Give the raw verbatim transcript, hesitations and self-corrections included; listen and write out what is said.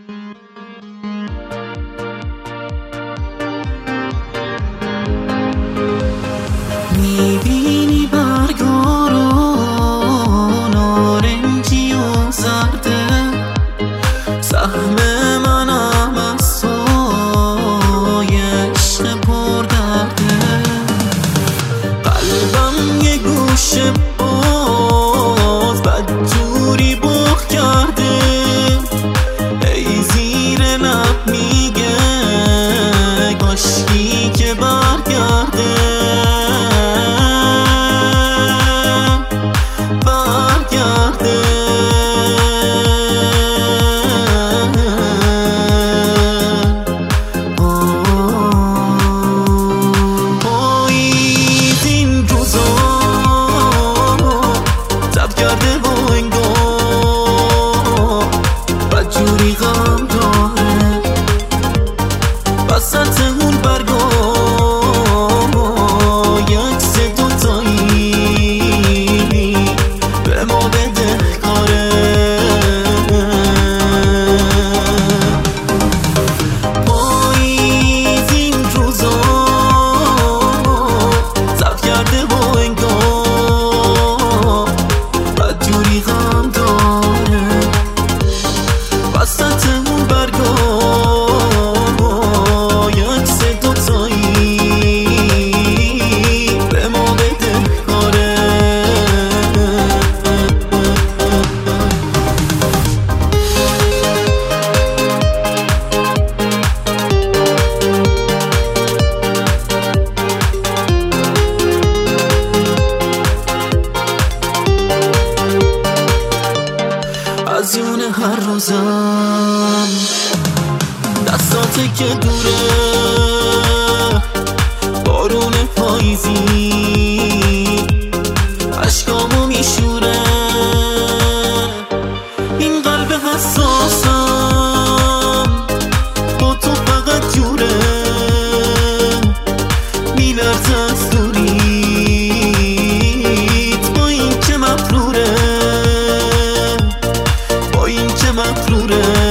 میبینی برگا رو نارنجی و زرده، سهم منم از توی عشق پر درده. قلبم یه گوشه باز بدجوری بخ کرده، ای زیر لب میگه کاشکی که برگرده. وسط اون برگا یک سه دوتایی به ما بده کاره. پاییز این روزا ضبط کرده با انگار بدجوری غم داره. وسط اون برگا از یون هر روزم دستاته که دوره، بارون پاییزی عشقامو میشوره. این قلب حساسم با تو فقط جوره، میلرزه از دوریت با این که مغروره، با این که مغروره.